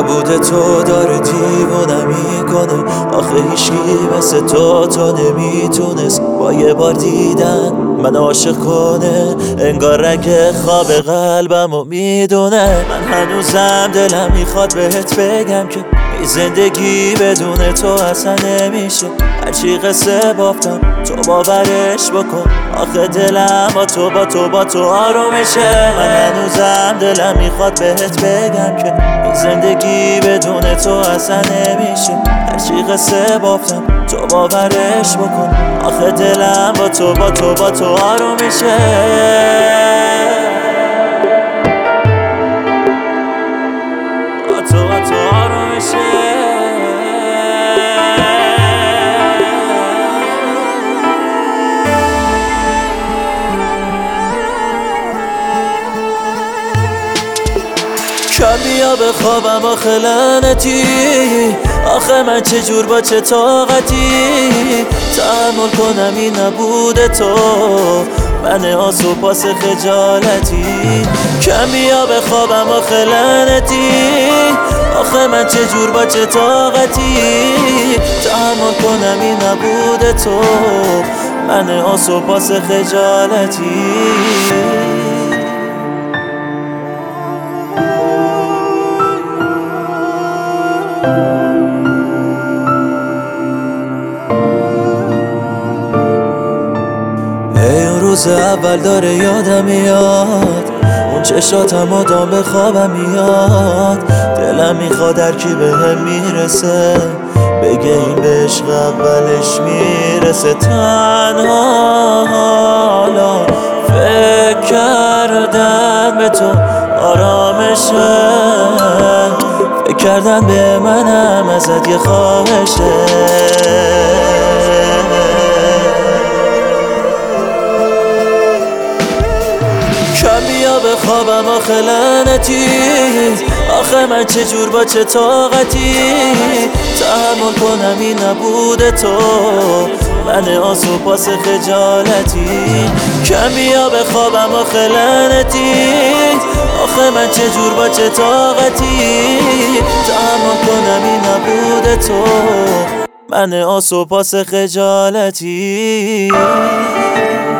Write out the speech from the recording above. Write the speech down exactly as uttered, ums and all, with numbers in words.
نبود تو داره دیوونه میکنه. آخه هیچکی مثل تو تو نمیتونست با یه بار دیدن من عاشق کنه. انگار رنگ خواب قلبمو میدونه. من هنوزم دلم میخواد بهت بگم که این زندگی بدون تو اصلا نمیشه. هرچی قصه بافتم تو باورش بکن. آخه دلم با تو با تو با تو آرومشه. من هنوزم دلم میخواد بهت بگم که این زندگی بدون تو اصلا نمیشه. هرچی قصه بافتم تو باورش بکن. آخه دلم با تو با تو با تو آرومشه. با تو با تو آرومشه. کم بیا به خوابم آخه لعنتی. آخه من چجور با چه طاقتی تحمل کنم این نبود تو. من آس و پاس خجالتی. کم بیا به خوابم آخه لعنتی. آخه من چجور با چه طاقتی تحمل کنم این نبود تو. من آس و پاس خجالتی. روز اول داره یادم میاد اون چشاتم مدام به خوابم میاد. دلم میخواد هرکی به هم میرسه بگه این به عشق اولش میرسه. تنها حالا فکر کردن به تو آرامشه. فکر کردن به منم ازت یه خواهشه. کم بیا به خوابم آخه لعنتی. آخه من چجور با چه طاقتی تحمل کنم این نبود تو. من آس و پاس خجالتی. کم بیا به خوابم آخه لعنتی. آخه من چجور با چه طاقتی تحمل کنم این نبود تو. من آس و پاس خجالتی.